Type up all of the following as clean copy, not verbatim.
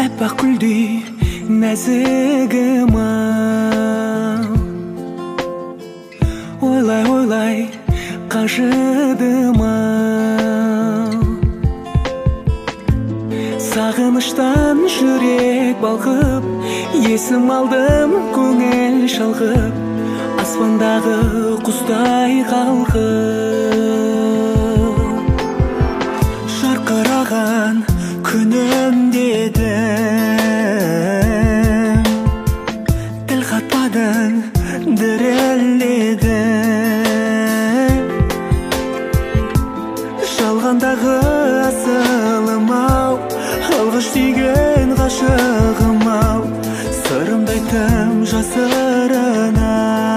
Әппақ гүлдей нәзігім ау, ойлай қажыдым ау. Сағыныштан жүрек балқып, есім алдым көңіл шалқып, аспандағы құстай қалқып. Жарқыраған күнім дедің, тіл қатпадың, дірілдедің. Жалғандағы асылым ау, алғаш сүйген ғашығым ау, сырымды айттым жасырына.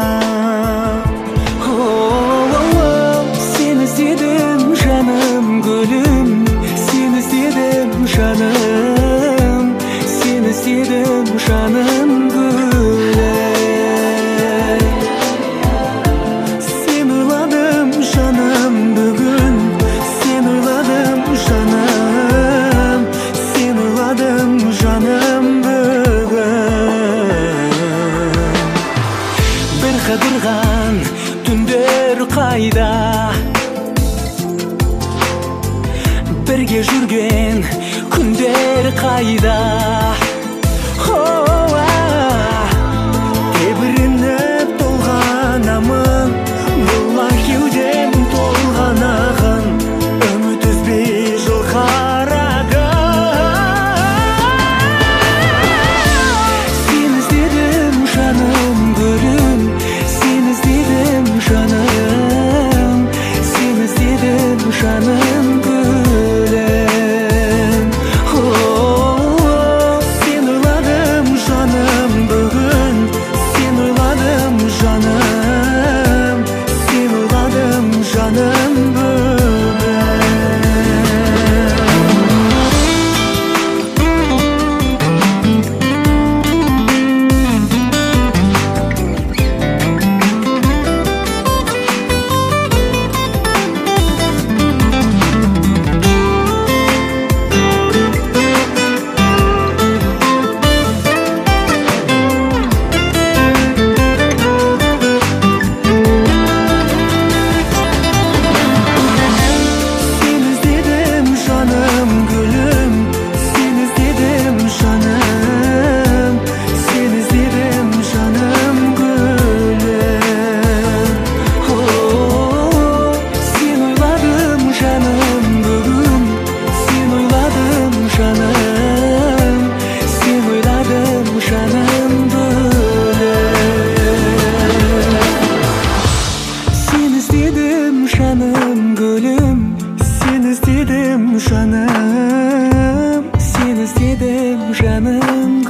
Сені іздедім жаным гүлім, сені іздедім жаным, сені іздедім жаным гүлім. Сені ойладым жаным бүгін, сені ойладым жаным, сені ойладым жаным бүгін. Бір қыдырған түндер қайда, бірге жүрген күндер қайда. Тебірініп толғанамын, бұла кеудем толған ағын, үміт үзбей жол қарағым. Сені іздедім жаным гүлім, сені іздедім жаным, сені іздедім жаным гүлім. Сені ойладым жаным бүгін, сені ойладым жаным, сені ойладым жаным бүгін. Жаным гүлім, сені іздедім жаным, сені іздедім жаным.